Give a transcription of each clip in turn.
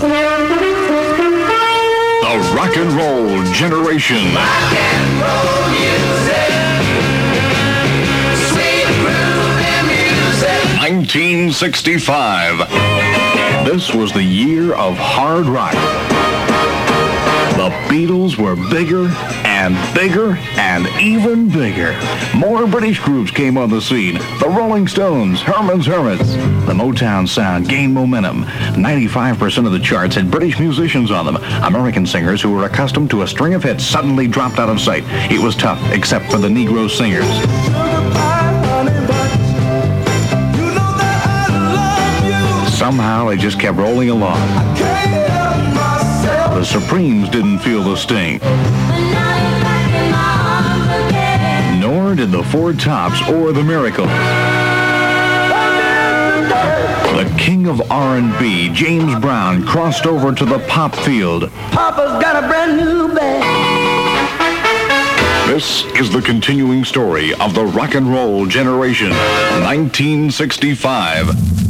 The Rock and Roll Generation. Rock and roll music. Sweet groovy music. 1965. This was the year of hard rock. The Beatles were bigger and bigger and even bigger. More British groups came on the scene. The Rolling Stones, Herman's Hermits. The Motown sound gained momentum. 95% of the charts had British musicians on them. American singers who were accustomed to a string of hits suddenly dropped out of sight. It was tough, except for the Negro singers. Somehow they just kept rolling along. The Supremes didn't feel the sting. Nor did the Four Tops or the Miracles. The king of R&B, James Brown, crossed over to the pop field. Papa's got a brand new bag. This is the continuing story of the rock and roll generation, 1965.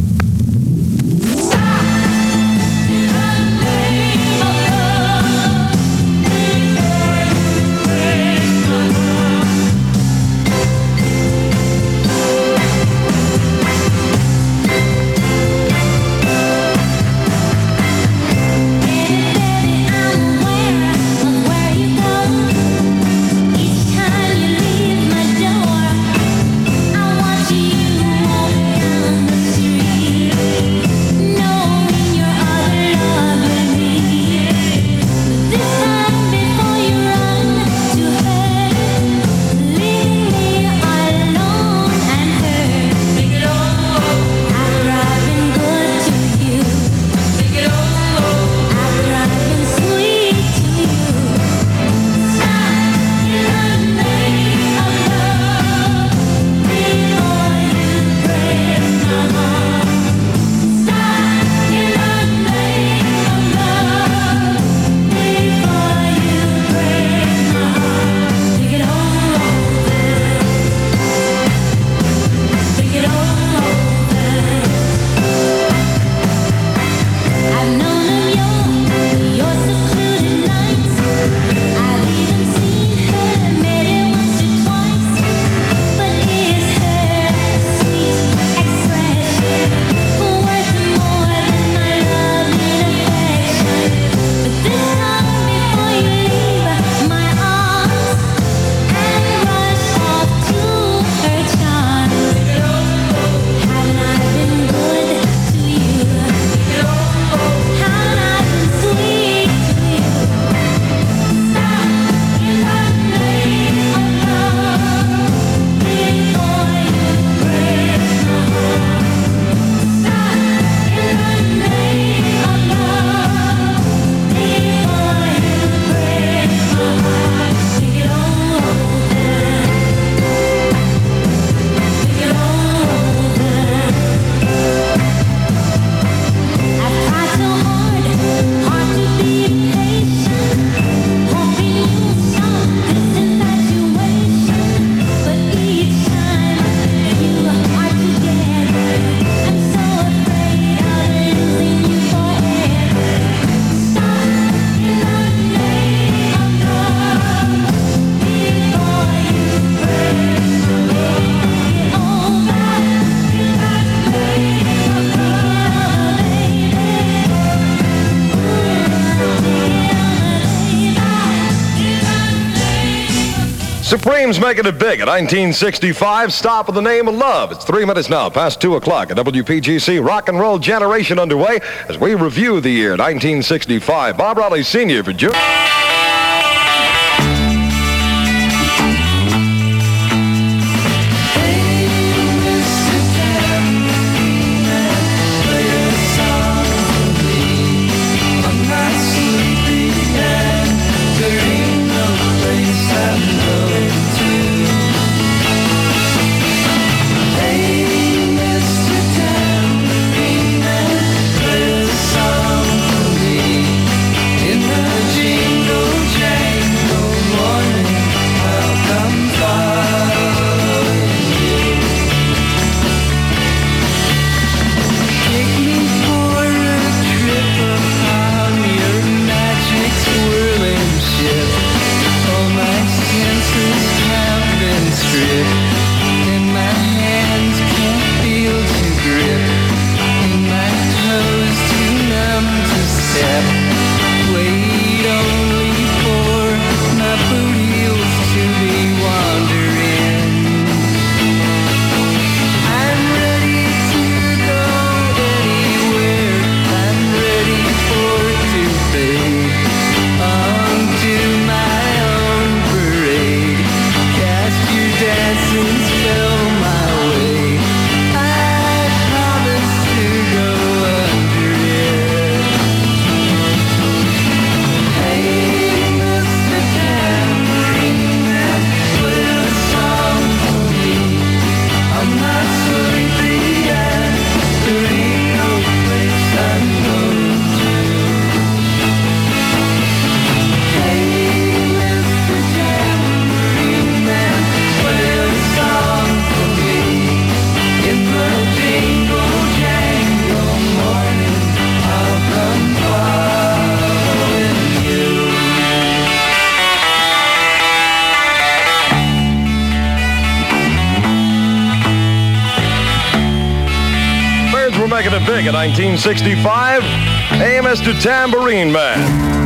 Supremes making it big at 1965. Stop with the name of love. It's 3 minutes now past 2 o'clock at WPGC. Rock and Roll Generation underway as we review the year 1965. Bob Raleigh Sr. for June. Jingle it big in 1965. AMS to Tambourine Man.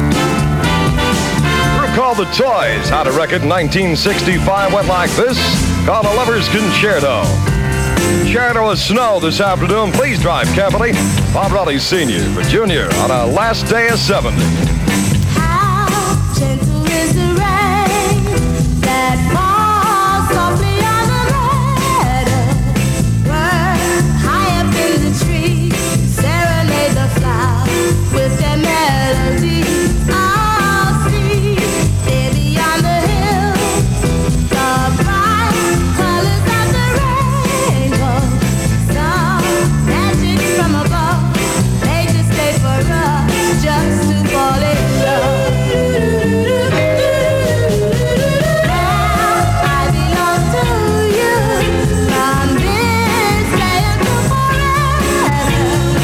Group called The Toys had a record in 1965 went like this, called A Lover's Concerto. Concerto of Snow this afternoon. Please drive carefully. Bob Raleigh Sr. for Junior on a last day of 70. How gentle is the rain that falls softly on the meadow? Birds high up in the tree serenade the flowers with their melody. I'll see there beyond the hill the bright colors of the rainbow. Some magic from above, they just stay for us just to fall in love. Now I belong to you from this day until forever.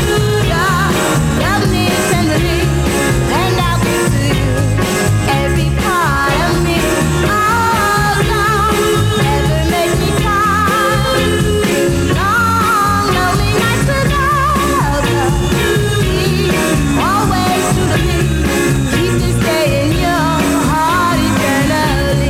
Love me tenderly and I'll give to you every part of me. Oh, don't ever make me cry. Long, lonely nights without love. Keep always true to me. Keep this day in your heart eternally.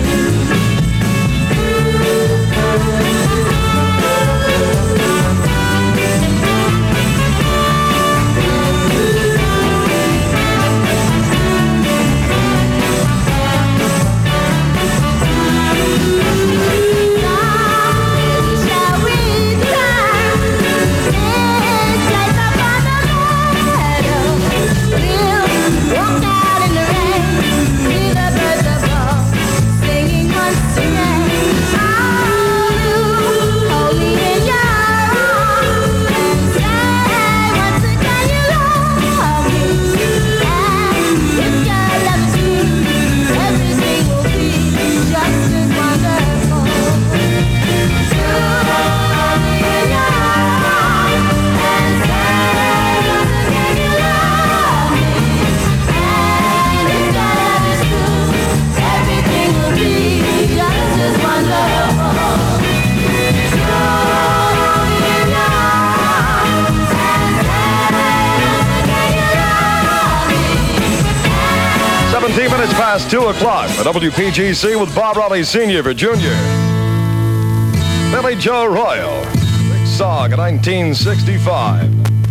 17 minutes past 2 o'clock for WPGC with Bob Raleigh Sr. for Junior. Billy Joe Royal, big song in 1965.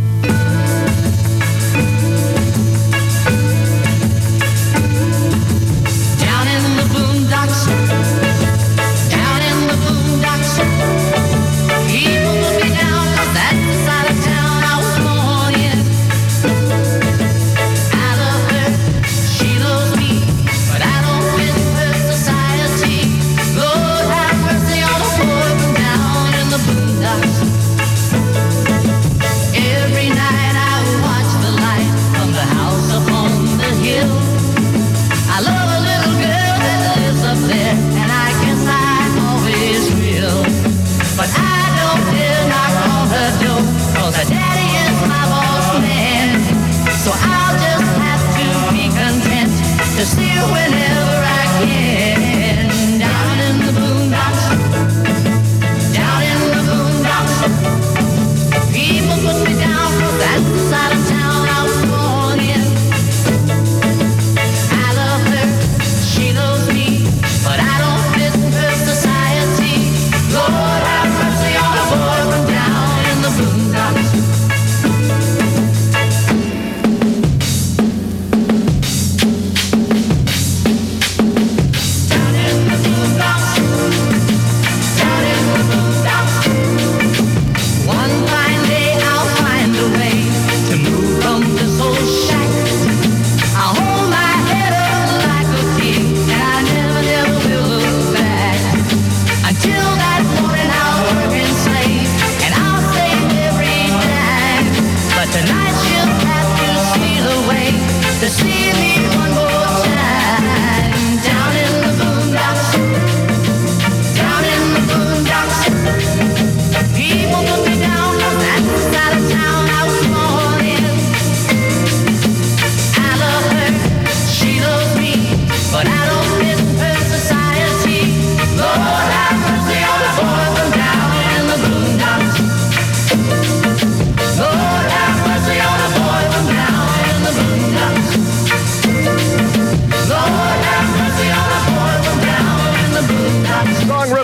Down in the boondocks, people put me down 'cause that's the side of town I was born in. I love her, she loves me, but I don't fit her society. Lord have mercy on a boy from down in the boondocks. Every night I watch the light from the house upon the hill. I love a little girl that lives up there, and I guess I always will. But I don't dare knock on her door, 'cause her daddy is my boss man. So I'll just have to be content to see her whenever I can. Down in the boondocks, down in the boondocks, people put me down 'cause that's the side of town I was born in. I love her, she loves me, but I don't fit her society. Lord have mercy on a boy from down in the boondocks.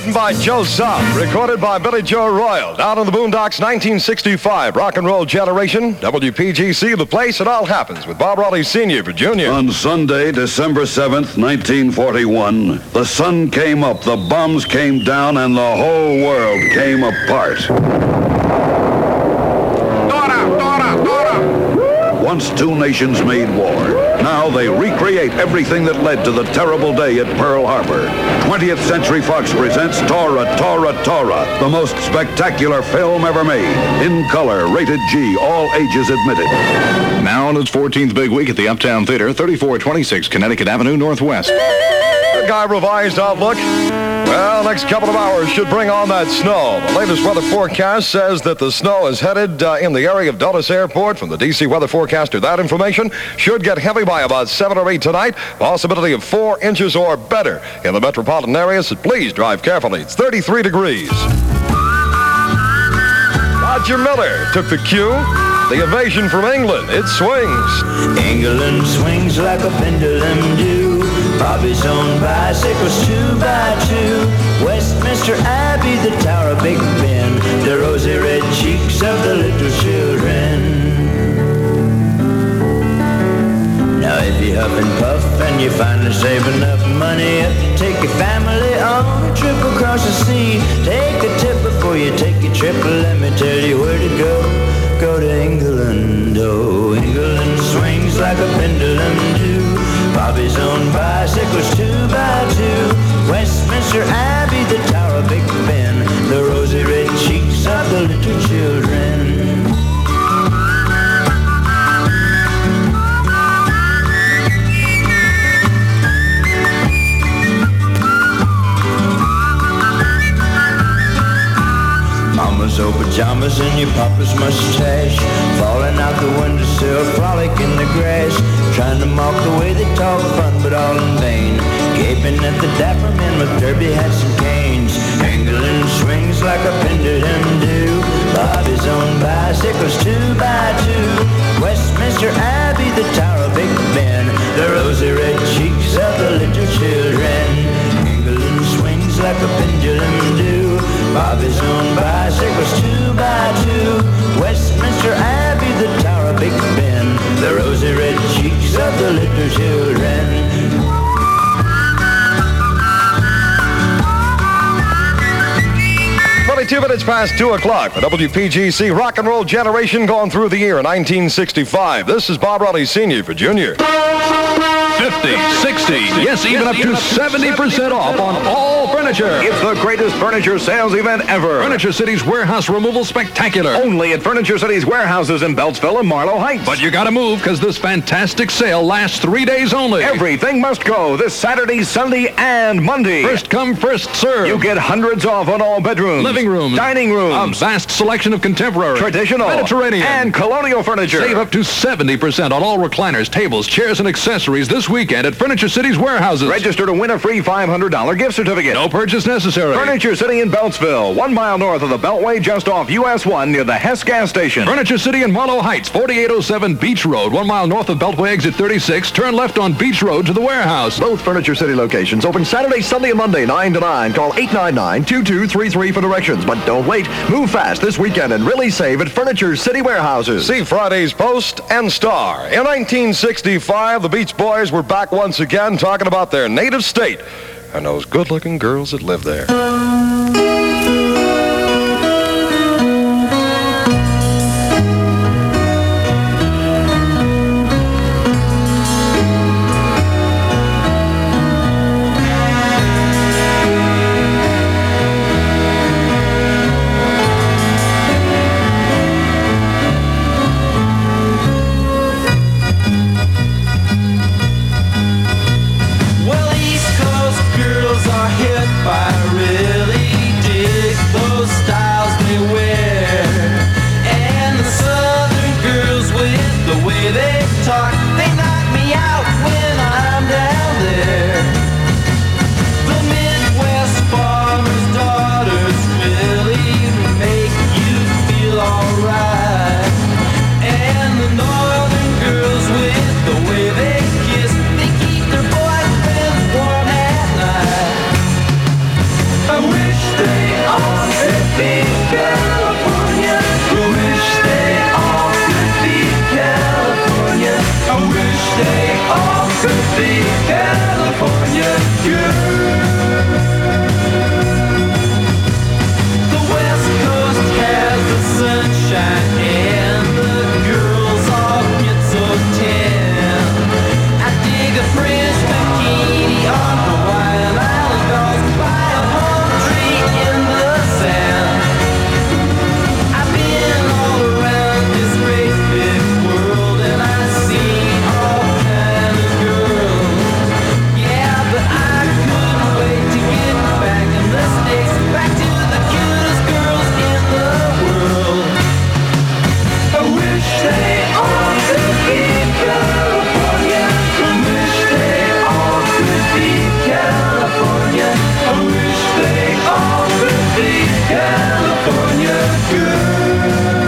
written by Joe South, recorded by Billy Joe Royal. Down in the Boondocks, 1965, rock and roll generation, WPGC, the place it all happens, with Bob Raleigh Sr. for Junior. On Sunday, December 7th, 1941, the sun came up, the bombs came down, and the whole world came apart. Once two nations made war. Now they recreate everything that led to the terrible day at Pearl Harbor. 20th Century Fox presents Tora, Tora, Tora, the most spectacular film ever made. In color, rated G, all ages admitted. Now on its 14th big week at the Uptown Theater, 3426 Connecticut Avenue Northwest. Guy revised outlook. Well, next couple of hours should bring on that snow. The latest weather forecast says that the snow is headed in the area of Dulles Airport from the D.C. weather forecaster. That information should get heavy by about 7 or 8 tonight. Possibility of 4 inches or better in the metropolitan area, so please drive carefully. It's 33 degrees. Roger Miller took the cue. The invasion from England, it swings. England swings like a pendulum do. Bobby's on bicycles 2 by 2. Westminster Abbey, the Tower of Big Ben, the rosy red cheeks of the little children. Now if you huff and puff and you finally save enough money up to take your family on a trip across the sea, take a tip before you take your trip. Let me tell you where to go. Go to England, oh, England swings like a pendulum do. Bobby's on bicycles 2 by 2. Westminster Abbey, the Tower of Big Ben, the rosy red cheeks of the little children. Mama's old pajamas and your papa's mustache, falling out the windowsill, frolic in the grass, trying to mock the way they talk fun, but all in vain, gaping at the dapper men with derby hats and canes. England swings like a pendulum do. Bobby's on bicycles 2 by 2. Westminster Abbey, the Tower of Big Ben, the rosy red cheeks of the little children. England swings like a pendulum do. Bobby's on bicycles 2 by 2. Westminster Abbey, the Tower of Big Ben, the rosy red cheeks of the little children. 22 minutes past 2 o'clock. The WPGC rock and roll generation going through the year 1965. This is Bob Raleigh Sr. for Junior. 50, 60, yes, even up to 70% off on all furniture. It's the greatest furniture sales event ever. Furniture City's warehouse removal spectacular. Only at Furniture City's warehouses in Beltsville and Marlow Heights. But you gotta move, because this fantastic sale lasts 3 days only. Everything must go this Saturday, Sunday, and Monday. First come, first serve. You get hundreds off on all bedrooms, living rooms, dining rooms, a vast selection of contemporary, traditional, Mediterranean, and colonial furniture. Save up to 70% on all recliners, tables, chairs, and accessories this weekend at Furniture City's warehouses. Register to win a free $500 gift certificate. No purchase necessary. Furniture City in Beltsville, 1 mile north of the Beltway, just off US 1 near the Hess gas station. Furniture City in Marlow Heights, 4807 Beach Road, 1 mile north of Beltway exit 36. Turn left on Beach Road to the warehouse. Both Furniture City locations open Saturday, Sunday, and Monday, 9 to 9. Call 899-2233 for directions. But don't wait. Move fast this weekend and really save at Furniture City warehouses. See Friday's Post and Star. In 1965, the Beach Boys were back once again talking about their native state and those good-looking girls that live there. Well, East Coast girls are hit by really all could be California girl. The West Coast has the sunshine and the girls all get so tan. I dig a French bikini on Hawaii Island by a palm tree in the sand. I've been all around this great big world and I've seen all kind of girls. Yeah, but I couldn't wait to get back in the States, back to the cutest girls in the world. I wish they all could be California. I wish they all could be California. I wish they all could be California girls.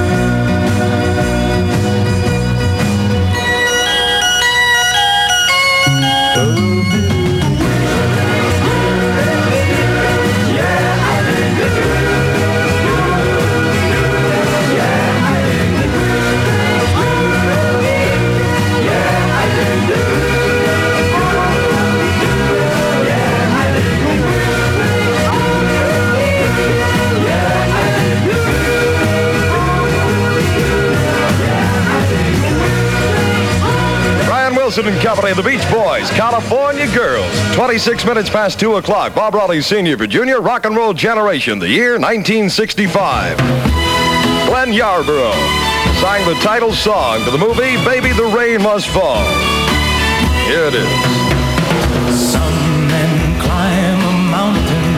Brian Wilson and company, the Beach Boys, California Girls. 26 minutes past 2 o'clock. Bob Raleigh Sr. for Junior, Rock and Roll Generation, the year 1965. Glenn Yarborough sang the title song to the movie Baby the Rain Must Fall. Here it is. Some men climb a mountain,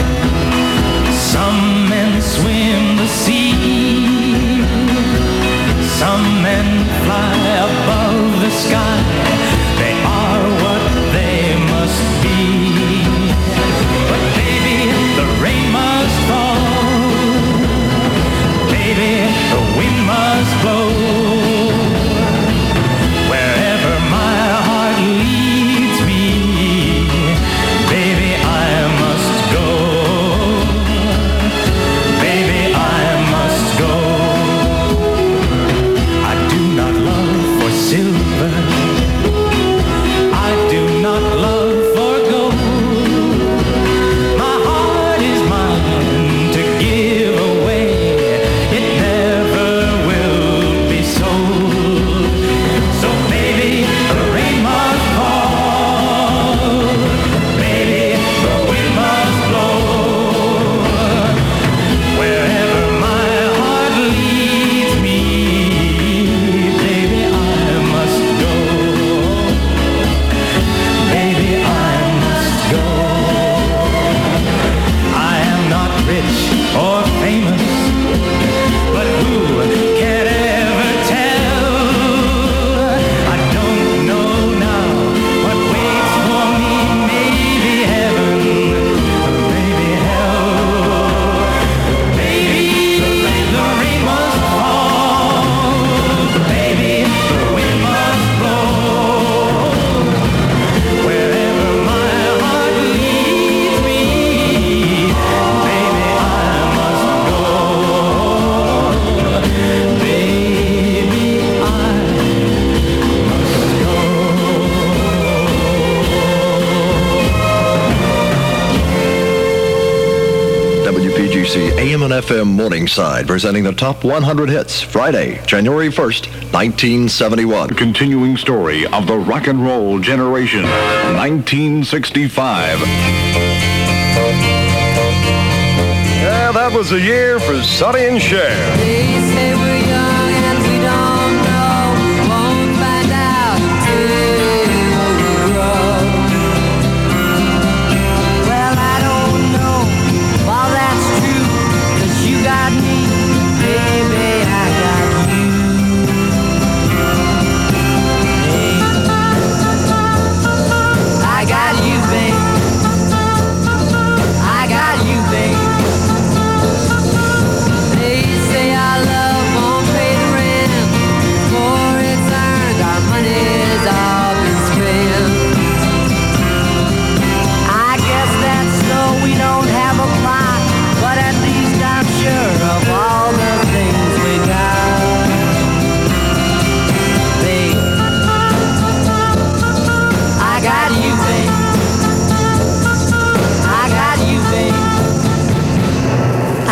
some men swim the sea, some men fly above the sky. They are what they must be. But baby, the rain must fall. Baby, the wind must blow. Wherever my heart leads me, baby, I must go. Baby, I must go. I do not love for silver. I do not love for gold. My heart is mine to give away. It never will be sold. So baby, the rain must fall. Baby, the wind must blow. Wherever my heart leads me, baby, I must go. Baby, I must go. I am not rich or famous, but who can ever tell? I don't know now what waits for me. Maybe heaven, maybe hell. Baby, the rain must fall. Baby, the wind must blow. Wherever my heart leads me, baby, I must go. Baby, I must go. WPGC AM and FM Morningside, presenting the top 100 hits, Friday, January 1st, 1971. Continuing story of the rock and roll generation, 1965. Yeah, that was a year for Sonny and Cher. They say we're young and we don't know. Won't find out till we grow. Well, I don't know if all that's true, 'cause you got me, baby, I got you. Hey. I got you, babe. I got you, babe. They say our love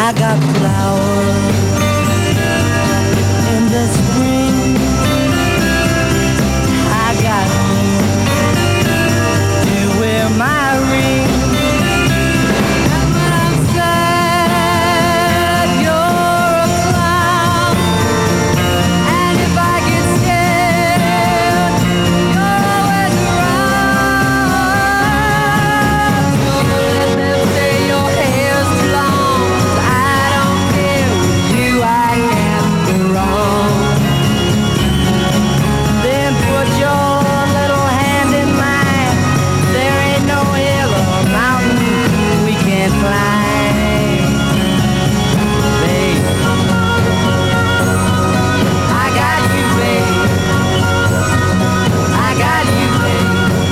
I got flowers in the spring. I got you to wear my ring. And when I'm sad, you're a clown. And if I get scared, you're always around. So let them say your hair's too long. I don't care with you, I can't go wrong. Then put your little hand in mine. There ain't no hill or mountain we can't climb. Babe, I got you, babe. I got you, babe.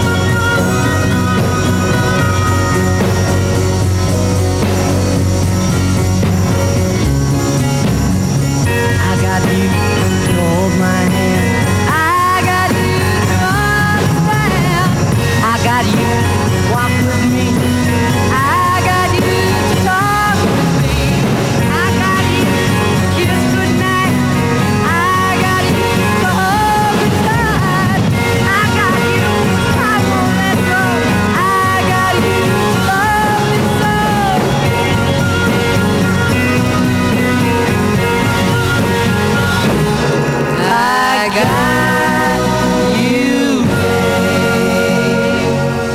I got you to hold my hand. I got you to understand. I got you to walk with me. I got you to talk with me. I got you to kiss goodnight. I got you to hug goodnight. I got you to I won't let go. I got you to love me so. I got you, babe.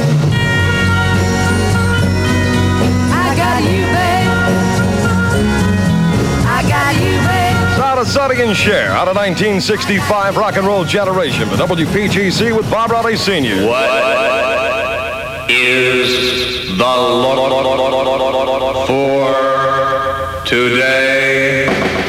I got you, babe. I got you, babe. Out of Sonny and Cher, out of 1965 Rock and Roll Generation, the WPGC with Bob Riley Sr. What is the look for today?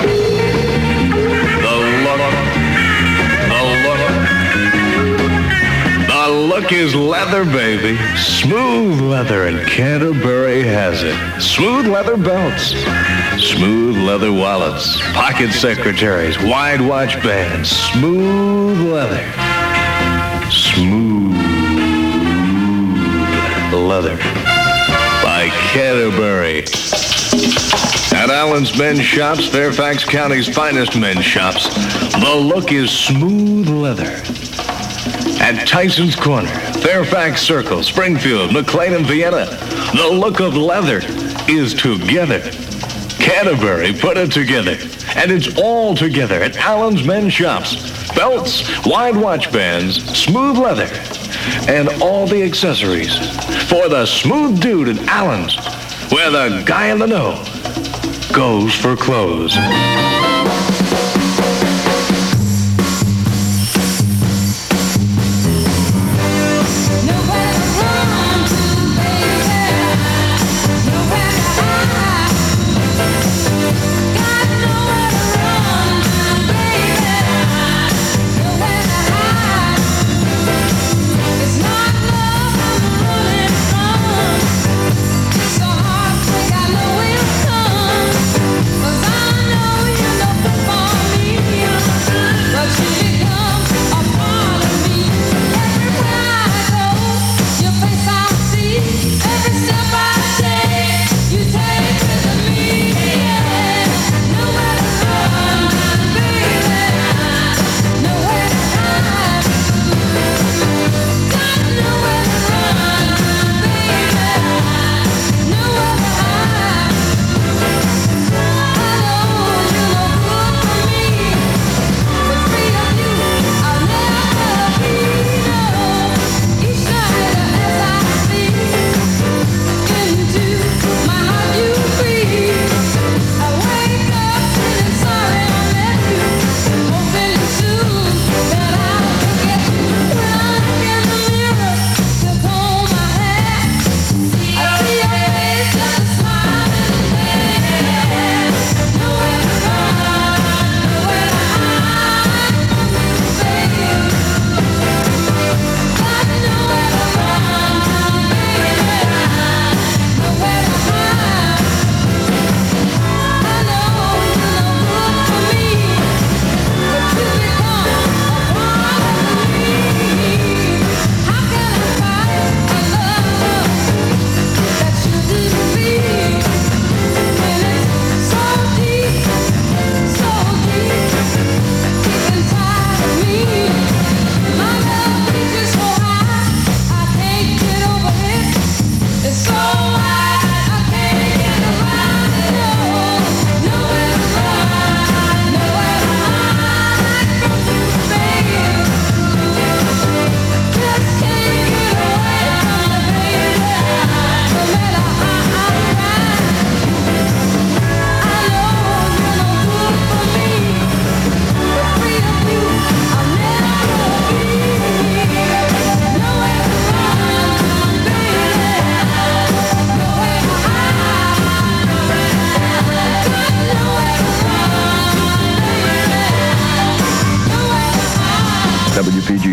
The look is leather, baby. Smooth leather, and Canterbury has it. Smooth leather belts, smooth leather wallets, pocket secretaries, wide watch bands, smooth leather. Smooth leather by Canterbury. At Allen's Men's Shops, Fairfax County's finest men's shops, the look is smooth leather. At Tyson's Corner, Fairfax Circle, Springfield, McLean, and Vienna, the look of leather is together. Canterbury put it together, and it's all together at Allen's Men's Shops. Belts, wide watch bands, smooth leather, and all the accessories for the smooth dude at Allen's, where the guy in the know goes for clothes. Nowhere to run to, baby. Nowhere to hide. Got nowhere to run to, baby. Nowhere to hide. It's not love I'm running from. It's a heartbreak I know will come. 'Cause I know you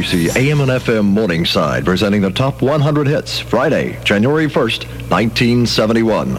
WPGC AM and FM Morningside, presenting the top 100 hits, Friday, January 1st, 1971.